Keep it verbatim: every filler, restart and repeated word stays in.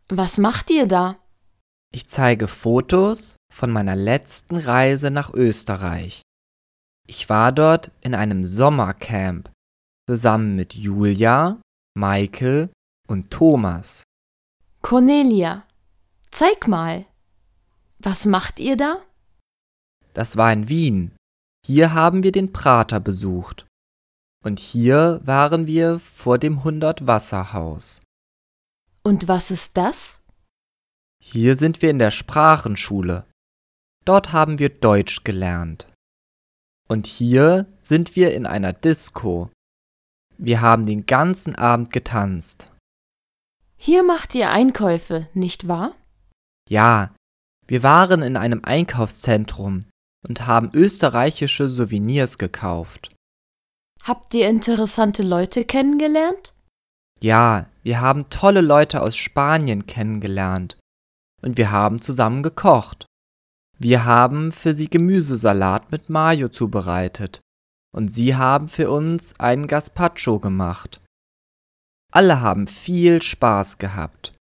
Was macht ihr da? Ich zeige Fotos von meiner letzten Reise nach Österreich. Ich war dort in einem Sommercamp zusammen mit Julia, Michael und Thomas. Cornelia, zeig mal. Was macht ihr da? Das war in Wien. Hier haben wir den Prater besucht. Und hier waren wir vor dem Hundert-Wasser-Haus. Und was ist das? Hier sind wir in der Sprachenschule. Dort haben wir Deutsch gelernt. Und hier sind wir in einer Disco. Wir haben den ganzen Abend getanzt. Hier macht ihr Einkäufe, nicht wahr? Ja, wir waren in einem Einkaufszentrum und haben österreichische Souvenirs gekauft. Habt ihr interessante Leute kennengelernt? Ja, wir haben tolle Leute aus Spanien kennengelernt und wir haben zusammen gekocht. Wir haben für sie Gemüsesalat mit Mayo zubereitet und sie haben für uns einen Gazpacho gemacht. Alle haben viel Spaß gehabt.